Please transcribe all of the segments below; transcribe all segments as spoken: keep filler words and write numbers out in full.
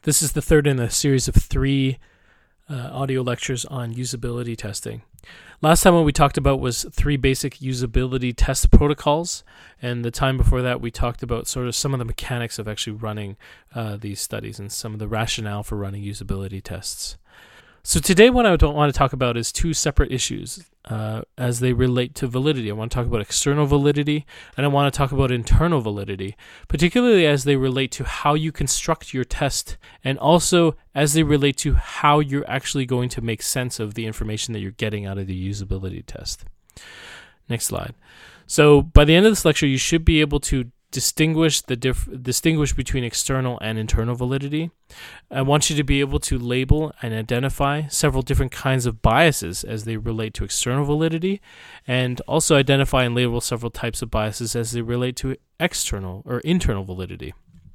This is the third in a series of three uh, audio lectures on usability testing. Last time what we talked about was three basic usability test protocols, and the time before that we talked about sort of some of the mechanics of actually running uh, these studies and some of the rationale for running usability tests. So today what I don't want to talk about is two separate issues uh, as they relate to validity. I want to talk about external validity, and I want to talk about internal validity, particularly as they relate to how you construct your test, and also as they relate to how you're actually going to make sense of the information that you're getting out of the usability test. Next slide. So by the end of this lecture, you should be able to distinguish the diff- distinguish between external and internal validity. I want you to be able to label and identify several different kinds of biases as they relate to external validity, and also identify and label several types of biases as they relate to external or internal validity.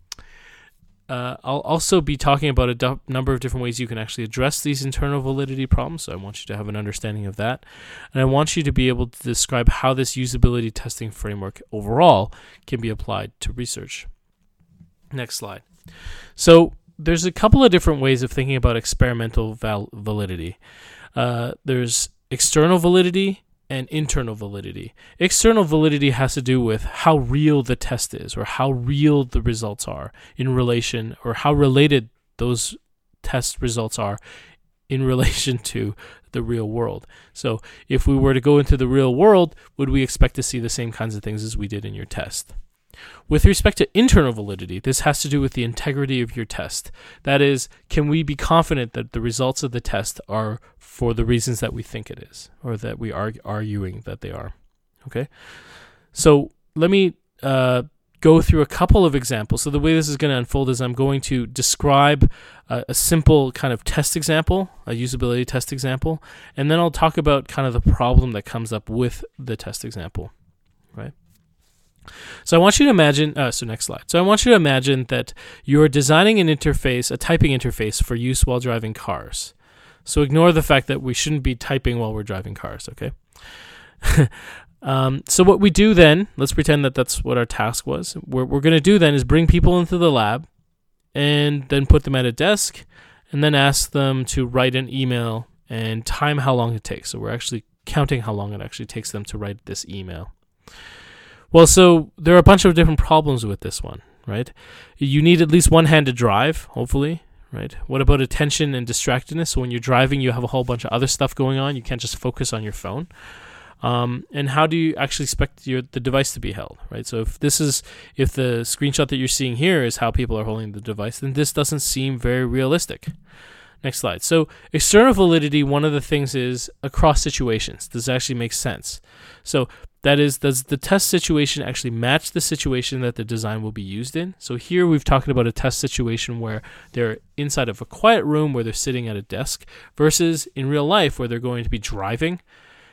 Uh, I'll also be talking about a d- number of different ways you can actually address these internal validity problems, so I want you to have an understanding of that. And I want you to be able to describe how this usability testing framework overall can be applied to research. Next slide. So there's a couple of different ways of thinking about experimental val- validity. Uh, there's external validity and internal validity. External validity has to do with how real the test is, or how real the results are in relation, or how related those test results are in relation to the real world. So if we were to go into the real world, would we expect to see the same kinds of things as we did in your test? With respect to internal validity, this has to do with the integrity of your test. That is, can we be confident that the results of the test are for the reasons that we think it is, or that we are arguing that they are? Okay. So let me uh, go through a couple of examples. So the way this is going to unfold is I'm going to describe a, a simple kind of test example, a usability test example, and then I'll talk about kind of the problem that comes up with the test example, right? So I want you to imagine, uh, so next slide. So I want you to imagine that you're designing an interface, a typing interface for use while driving cars. So ignore the fact that we shouldn't be typing while we're driving cars, okay? um, so what we do then, let's pretend that that's what our task was. What we're going to do then is bring people into the lab and then put them at a desk and then ask them to write an email and time how long it takes. So we're actually counting how long it actually takes them to write this email. Well, so there are a bunch of different problems with this one, right? You need at least one hand to drive, hopefully, right? What about attention and distractedness? So when you're driving, you have a whole bunch of other stuff going on. You can't just focus on your phone. Um, and how do you actually expect your the device to be held, right? So if this is, if the screenshot that you're seeing here is how people are holding the device, then this doesn't seem very realistic. Next slide. So external validity, one of the things is across situations. Does it actually make sense? So that is, does the test situation actually match the situation that the design will be used in? So here we've talked about a test situation where they're inside of a quiet room where they're sitting at a desk versus in real life where they're going to be driving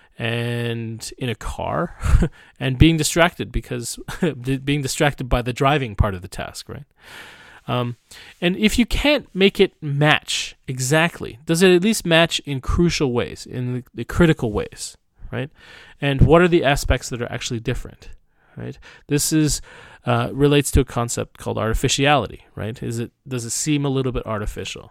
and in a car and being distracted because being distracted by the driving part of the task, right? Um, and if you can't make it match exactly, does it at least match in crucial ways, in the, the critical ways, right? And what are the aspects that are actually different, right? This is uh, relates to a concept called artificiality, right? Is it does it seem a little bit artificial?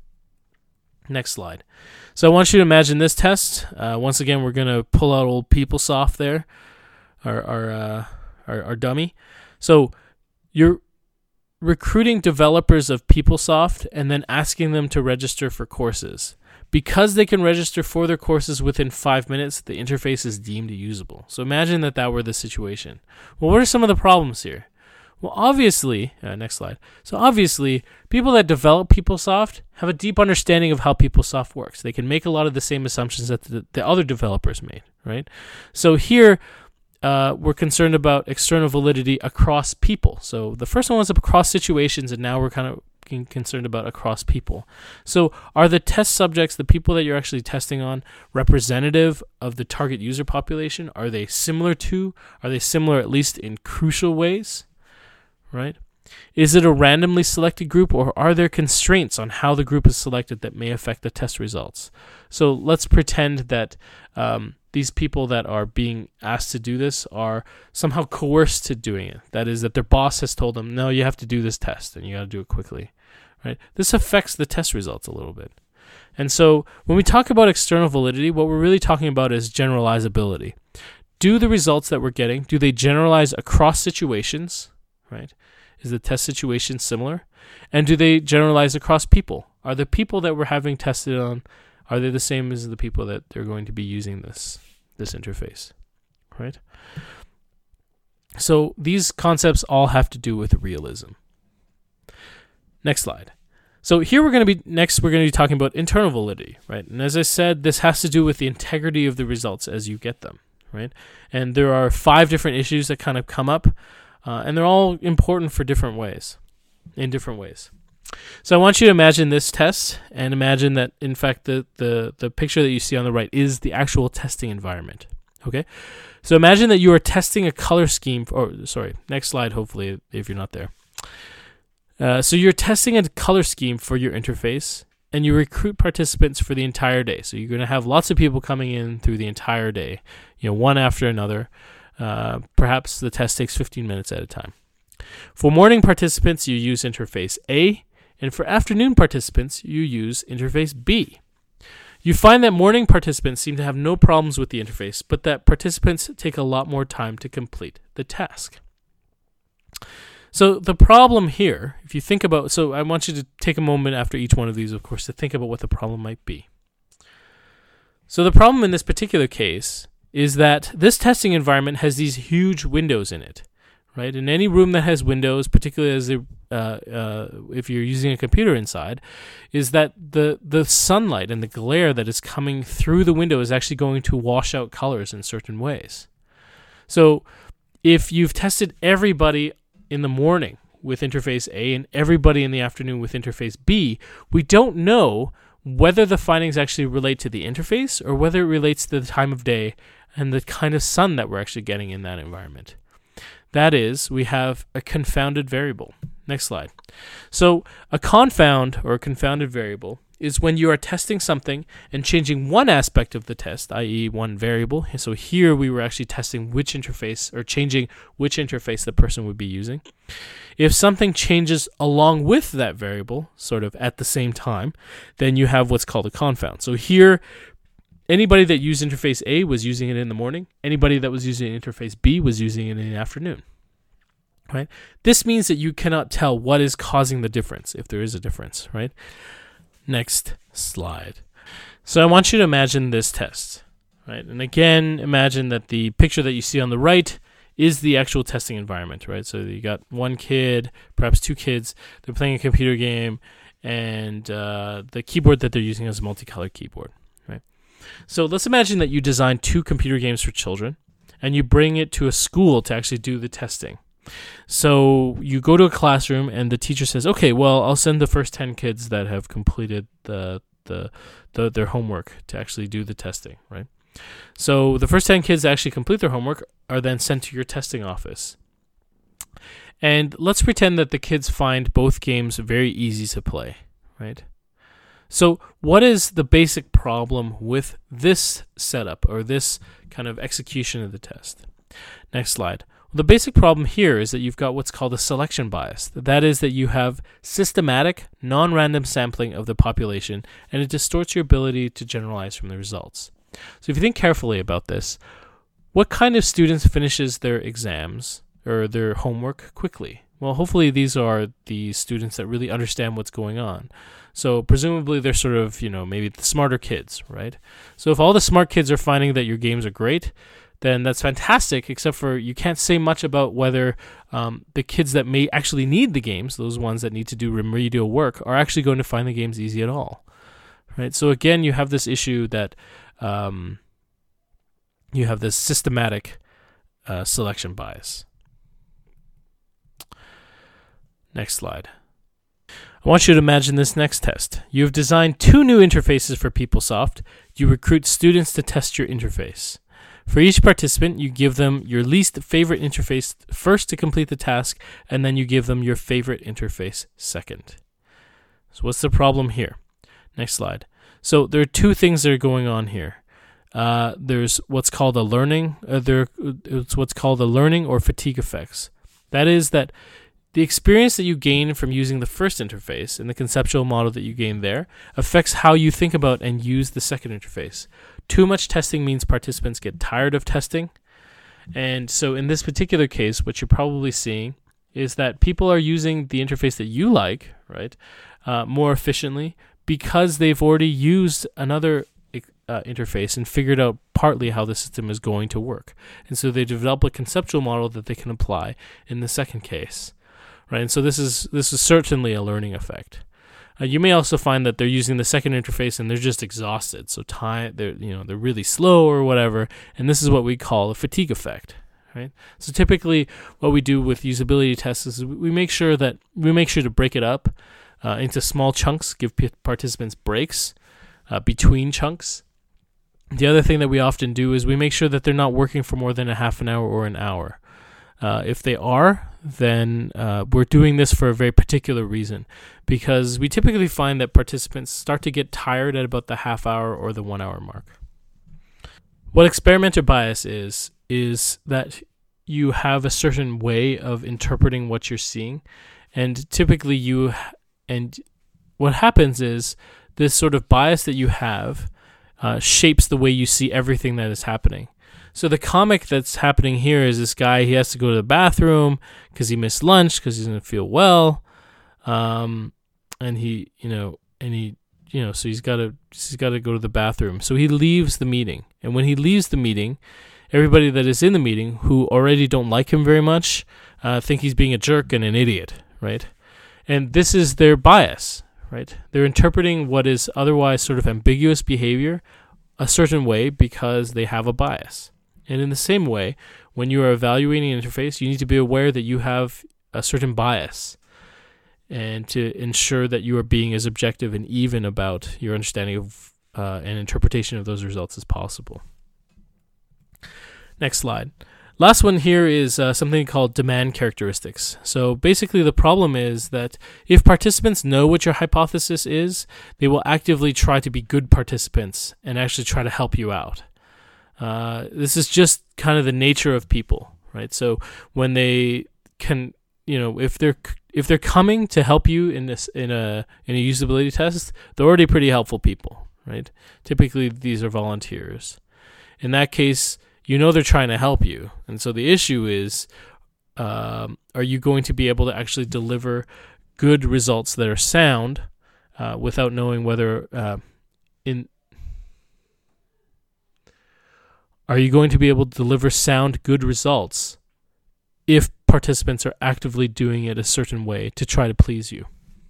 Next slide. So I want you to imagine this test. Uh, once again, we're going to pull out old PeopleSoft there, our our, uh, our our dummy. So you're recruiting developers of PeopleSoft and then asking them to register for courses. Because they can register for their courses within five minutes, the interface is deemed usable. So imagine that that were the situation. Well, what are some of the problems here? Well, obviously, uh, next slide. So obviously, people that develop PeopleSoft have a deep understanding of how PeopleSoft works. They can make a lot of the same assumptions that the, the other developers made, right? So here, uh, we're concerned about external validity across people. So the first one was across situations, and now we're kind of concerned about across people. So are the test subjects, the people that you're actually testing on, representative of the target user population? Are they similar to, are they similar at least in crucial ways, right? Is it a randomly selected group, or are there constraints on how the group is selected that may affect the test results? So let's pretend that um, these people that are being asked to do this are somehow coerced to doing it. That is, that their boss has told them, no, you have to do this test and you got to do it quickly, right? This affects the test results a little bit. And so when we talk about external validity, what we're really talking about is generalizability. Do the results that we're getting, do they generalize across situations, right? Is the test situation similar? And do they generalize across people? Are the people that we're having tested on, are they the same as the people that they're going to be using this, this interface, right? So these concepts all have to do with realism. Next slide. So here we're going to be, next we're going to be talking about internal validity, right? And as I said, this has to do with the integrity of the results as you get them, right? And there are five different issues that kind of come up, uh, and they're all important for different ways, in different ways. So I want you to imagine this test, and imagine that, in fact, the, the, the picture that you see on the right is the actual testing environment, okay? So imagine that you are testing a color scheme, for, or sorry, next slide, hopefully, if you're not there. Uh, so you're testing a color scheme for your interface, and you recruit participants for the entire day. So you're going to have lots of people coming in through the entire day, you know, one after another. Uh, perhaps the test takes fifteen minutes at a time. For morning participants, you use interface A, and for afternoon participants, you use interface B. You find that morning participants seem to have no problems with the interface, but that participants take a lot more time to complete the task. So the problem here, if you think about, so I want you to take a moment after each one of these, of course, to think about what the problem might be. So the problem in this particular case is that this testing environment has these huge windows in it, right? In any room that has windows, particularly as a, uh, uh, if you're using a computer inside, is that the the sunlight and the glare that is coming through the window is actually going to wash out colors in certain ways. So if you've tested everybody in the morning with interface A and everybody in the afternoon with interface B, we don't know whether the findings actually relate to the interface or whether it relates to the time of day and the kind of sun that we're actually getting in that environment. That is, we have a confounded variable. Next slide. So a confound or a confounded variable is when you are testing something and changing one aspect of the test, that is one variable. So here we were actually testing which interface or changing which interface the person would be using. If something changes along with that variable, sort of at the same time, then you have what's called a confound. So here, anybody that used interface A was using it in the morning. Anybody that was using interface B was using it in the afternoon. Right? This means that you cannot tell what is causing the difference, if there is a difference, right? Next slide. So I want you to imagine this test, right? And again, imagine that the picture that you see on the right is the actual testing environment, right? So you got one kid, perhaps two kids, they're playing a computer game, and uh, the keyboard that they're using is a multicolored keyboard, right? So let's imagine that you design two computer games for children, and you bring it to a school to actually do the testing. So you go to a classroom and the teacher says, okay, well, I'll send the first ten kids that have completed the, the the their homework to actually do the testing, right? So the first ten kids that actually complete their homework are then sent to your testing office. And let's pretend that the kids find both games very easy to play, right? So what is the basic problem with this setup or this kind of execution of the test? Next slide. The basic problem here is that you've got what's called a selection bias. That is that you have systematic, non-random sampling of the population, and it distorts your ability to generalize from the results. So if you think carefully about this, what kind of students finishes their exams or their homework quickly? Well, hopefully these are the students that really understand what's going on. So presumably they're sort of, you know, maybe the smarter kids, right? So if all the smart kids are finding that your games are great, then that's fantastic, except for you can't say much about whether um, the kids that may actually need the games, those ones that need to do remedial work, are actually going to find the games easy at all, right? So again, you have this issue that um, you have this systematic uh, selection bias. Next slide. I want you to imagine this next test. You have designed two new interfaces for PeopleSoft. You recruit students to test your interface. For each participant, you give them your least favorite interface first to complete the task, and then you give them your favorite interface second. So what's the problem here? Next slide. So there are two things that are going on here. Uh, there's what's called a learning. Uh, there, it's what's called a learning or fatigue effects. That is that The experience that you gain from using the first interface and the conceptual model that you gain there affects how you think about and use the second interface. Too much testing means participants get tired of testing. And so in this particular case, what you're probably seeing is that people are using the interface that you like, right, uh, more efficiently because they've already used another uh, interface and figured out partly how the system is going to work. And so they develop a conceptual model that they can apply in the second case, right? And so this is this is certainly a learning effect. Uh, you may also find that they're using the second interface and they're just exhausted. So time, they're you know they're really slow or whatever, and this is what we call a fatigue effect, right? So typically, what we do with usability tests is we make sure that we make sure to break it up uh, into small chunks, give p- participants breaks uh, between chunks. The other thing that we often do is we make sure that they're not working for more than a half an hour or an hour. Uh, if they are, then uh, we're doing this for a very particular reason, because we typically find that participants start to get tired at about the half hour or the one hour mark. What experimenter bias is, is that you have a certain way of interpreting what you're seeing, and typically you, and what happens is this sort of bias that you have uh, shapes the way you see everything that is happening. So the comic that's happening here is this guy, he has to go to the bathroom because he missed lunch because he doesn't feel well. Um, and he, you know, and he, you know, so he's got to, he's got to go to the bathroom. So he leaves the meeting. And when he leaves the meeting, everybody that is in the meeting who already don't like him very much, uh, think he's being a jerk and an idiot, right? And this is their bias, right? They're interpreting what is otherwise sort of ambiguous behavior a certain way because they have a bias. And in the same way, when you are evaluating an interface, you need to be aware that you have a certain bias and to ensure that you are being as objective and even about your understanding of uh, and interpretation of those results as possible. Next slide. Last one here is uh, something called demand characteristics. So basically the problem is that if participants know what your hypothesis is, they will actively try to be good participants and actually try to help you out. Uh, this is just kind of the nature of people, right? So when they can, you know, if they're if they're coming to help you in this in a in a usability test, they're already pretty helpful people, right? Typically, these are volunteers. In that case, you know they're trying to help you, and so the issue is, um, are you going to be able to actually deliver good results that are sound uh, without knowing whether uh, in Are you going to be able to deliver sound, good results if participants are actively doing it a certain way to try to please you?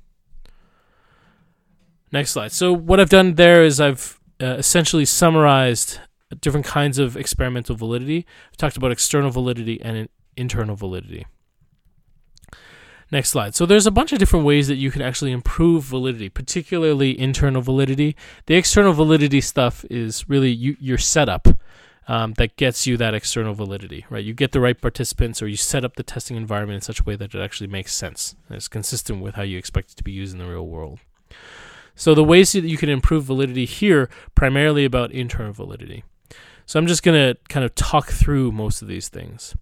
Next slide. So what I've done there is I've uh, essentially summarized different kinds of experimental validity. I've talked about external validity and internal validity. Next slide. So there's a bunch of different ways that you can actually improve validity, particularly internal validity. The external validity stuff is really you, your setup. Um, that gets you that external validity, right? You get the right participants, or you set up the testing environment in such a way that it actually makes sense and it's consistent with how you expect it to be used in the real world. So the ways that you can improve validity here, primarily about internal validity. So I'm just going to kind of talk through most of these things.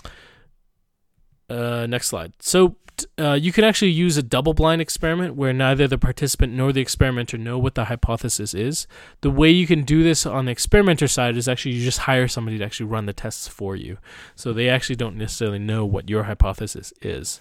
Uh, next slide. So uh, you can actually use a double-blind experiment where neither the participant nor the experimenter know what the hypothesis is. The way you can do this on the experimenter side is actually you just hire somebody to actually run the tests for you. So they actually don't necessarily know what your hypothesis is.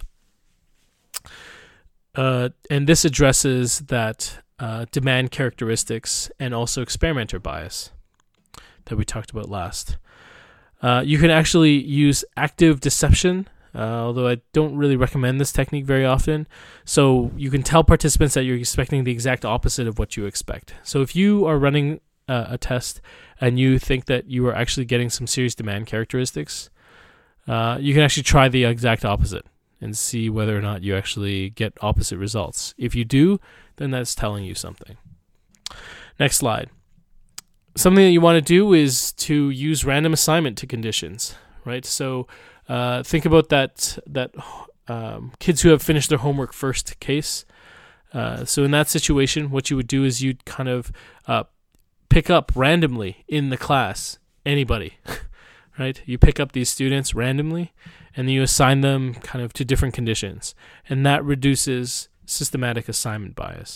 Uh, and this addresses that uh, demand characteristics and also experimenter bias that we talked about last. Uh, you can actually use active deception, Uh, although I don't really recommend this technique very often. So you can tell participants that you're expecting the exact opposite of what you expect. So if you are running uh, a test and you think that you are actually getting some serious demand characteristics, uh, you can actually try the exact opposite and see whether or not you actually get opposite results. If you do, then that's telling you something. Next slide. Something that you want to do is to use random assignment to conditions, right? So Uh, think about that that um, kids who have finished their homework first case. Uh, so in that situation, what you would do is you'd kind of uh, pick up randomly in the class anybody right? You pick up these students randomly, and then you assign them kind of to different conditions, and that reduces systematic assignment bias.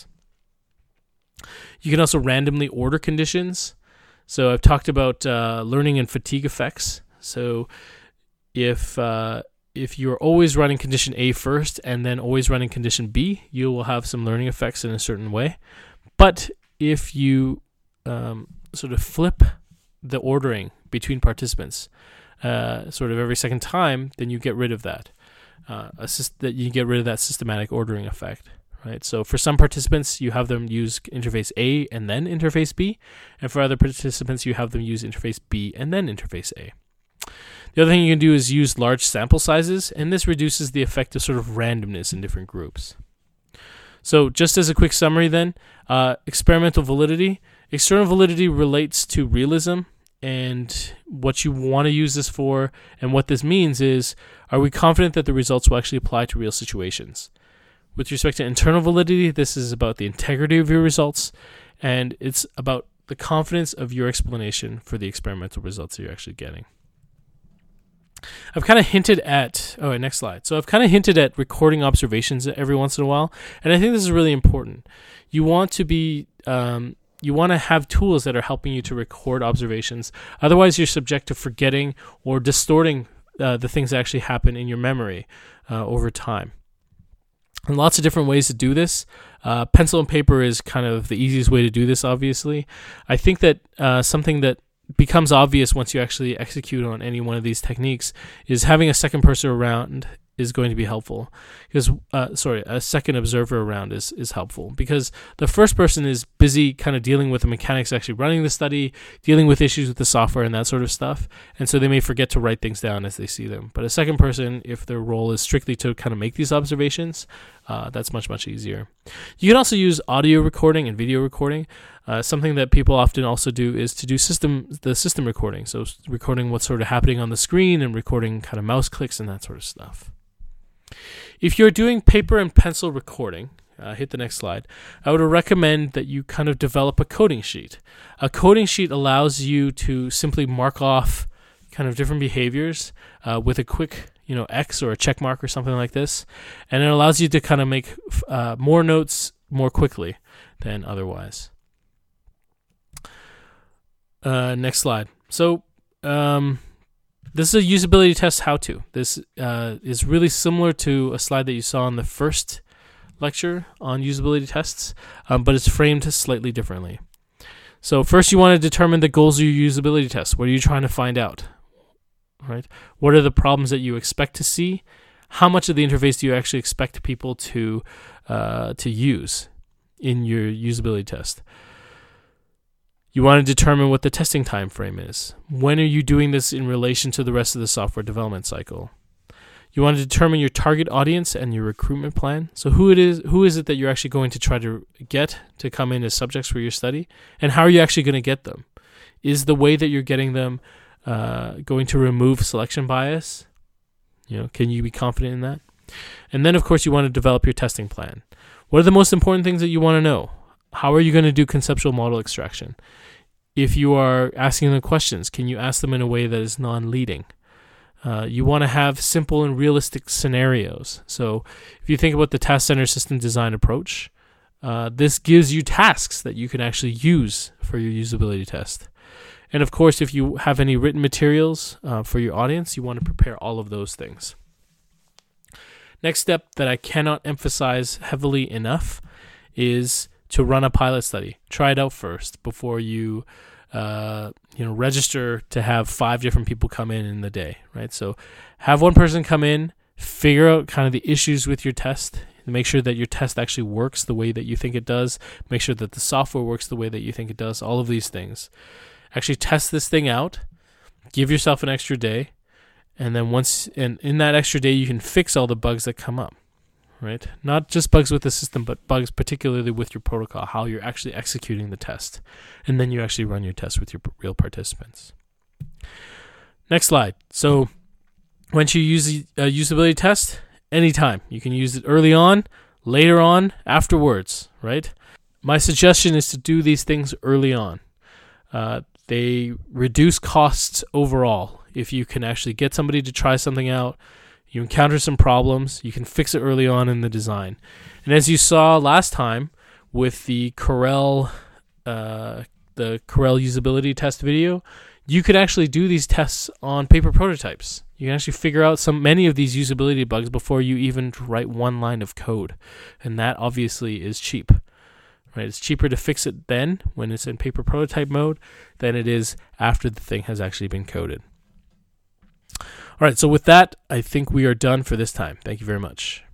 You can also randomly order conditions. So I've talked about uh, learning and fatigue effects. So if uh, if you're always running condition A first and then always running condition B, you will have some learning effects in a certain way. But if you um, sort of flip the ordering between participants uh, sort of every second time, then you get rid of that. Uh, assist that you get rid of that systematic ordering effect. Right. So for some participants, you have them use interface A and then interface B. And for other participants, you have them use interface B and then interface A. The other thing you can do is use large sample sizes, and this reduces the effect of sort of randomness in different groups. So just as a quick summary then, uh, experimental validity. External validity relates to realism and what you want to use this for. And what this means is, are we confident that the results will actually apply to real situations? With respect to internal validity, this is about the integrity of your results, and it's about the confidence of your explanation for the experimental results that you're actually getting. I've kind of hinted at, oh, right, next slide. So I've kind of hinted at recording observations every once in a while, and I think this is really important. You want to be, um, you want to have tools that are helping you to record observations. Otherwise, you're subject to forgetting or distorting uh, the things that actually happen in your memory uh, over time. And lots of different ways to do this. Uh, pencil and paper is kind of the easiest way to do this, obviously. I think that uh, something that becomes obvious once you actually execute on any one of these techniques is having a second person around is going to be helpful. Because, uh, sorry, a second observer around is, is helpful. Because the first person is busy kind of dealing with the mechanics actually running the study, dealing with issues with the software and that sort of stuff. And so they may forget to write things down as they see them. But a second person, if their role is strictly to kind of make these observations, uh, that's much, much easier. You can also use audio recording and video recording. Uh, something that people often also do is to do system the system recording. So recording what's sort of happening on the screen and recording kind of mouse clicks and that sort of stuff. If you're doing paper and pencil recording, uh, hit the next slide, I would recommend that you kind of develop a coding sheet. A coding sheet allows you to simply mark off kind of different behaviors uh, with a quick, you know, X or a check mark or something like this, and it allows you to kind of make uh, more notes more quickly than otherwise. Uh, next slide. So, um, this is a usability test how-to. This uh, is really similar to a slide that you saw in the first lecture on usability tests, um, but it's framed slightly differently. So first you want to determine the goals of your usability test. What are you trying to find out? Right? What are the problems that you expect to see? How much of the interface do you actually expect people to uh, to use in your usability test? You want to determine what the testing time frame is. When are you doing this in relation to the rest of the software development cycle? You want to determine your target audience and your recruitment plan. So who it is, who is it that you're actually going to try to get to come in as subjects for your study, and how are you actually going to get them? Is the way that you're getting them uh, going to remove selection bias? You know, can you be confident in that? And then, of course, you want to develop your testing plan. What are the most important things that you want to know? How are you going to do conceptual model extraction? If you are asking them questions, can you ask them in a way that is non-leading? Uh, you want to have simple and realistic scenarios. So if you think about the task-centered system design approach, uh, this gives you tasks that you can actually use for your usability test. And of course, if you have any written materials uh, for your audience, you want to prepare all of those things. Next step that I cannot emphasize heavily enough is to run a pilot study. Try it out first before you, uh, you know, register to have five different people come in in the day, right? So have one person come in, figure out kind of the issues with your test, and make sure that your test actually works the way that you think it does. Make sure that the software works the way that you think it does. All of these things. Actually test this thing out. Give yourself an extra day, and then once, and in that extra day, you can fix all the bugs that come up. Right? Not just bugs with the system, but bugs particularly with your protocol, how you're actually executing the test. And then you actually run your test with your real participants. Next slide. So once you use a usability test, anytime. You can use it early on, later on, afterwards, right? My suggestion is to do these things early on. Uh, they reduce costs overall if you can actually get somebody to try something out, you encounter some problems, you can fix it early on in the design. And as you saw last time with the Corel, uh, the Corel usability test video, you could actually do these tests on paper prototypes. You can actually figure out some many of these usability bugs before you even write one line of code. And that obviously is cheap. Right? It's cheaper to fix it then when it's in paper prototype mode than it is after the thing has actually been coded. All right, so with that, I think we are done for this time. Thank you very much.